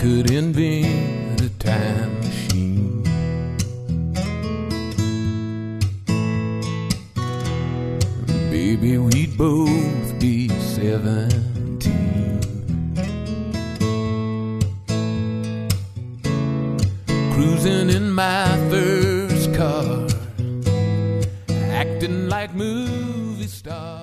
could invent a time machine. Baby, we'd both be 17, cruising in my first car, acting like movie stars.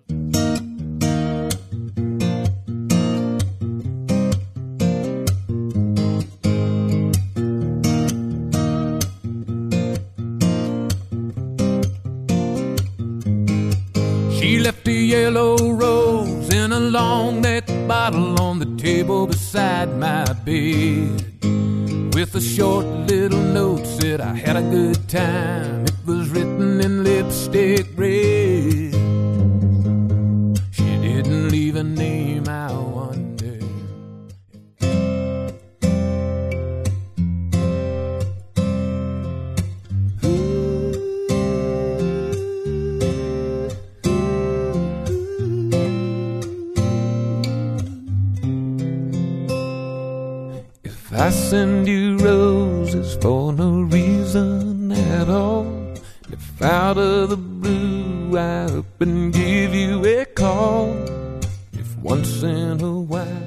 She left a yellow rose in a long neck bottle on the table beside my bed, with a short little note said I had a good time. It was written in lipstick red. She didn't leave a name, I wonder. If I send you roses for no reason at all, if out of the blue I up and give you a call, if once in a while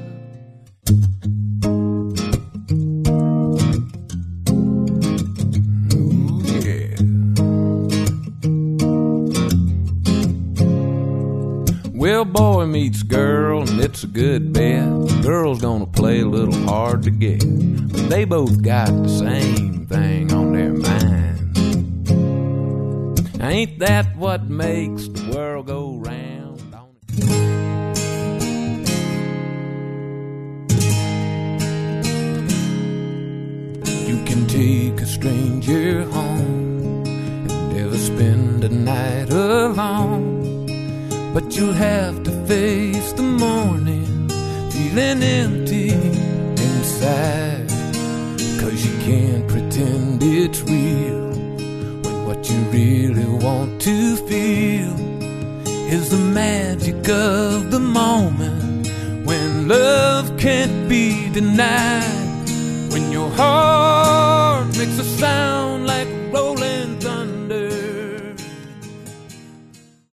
well, boy meets girl, and it's a good bet. The girl's gonna play a little hard to get, but they both got the same thing on their mind. Ain't that what makes the world go round? You can take a stranger home and never spend a night alone, but you'll have to face the morning feeling empty inside, 'cause you can't pretend it's real when what you really want to feel is the magic of the moment, when love can't be denied, when your heart makes a sound like